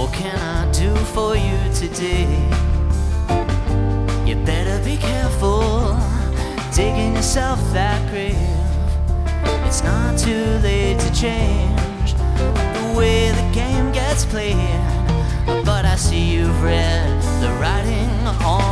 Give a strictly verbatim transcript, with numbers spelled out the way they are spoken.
What can I do for you today? You better be careful digging yourself that grave. It's not too late to change the way the game gets played, but I see you've read the writing on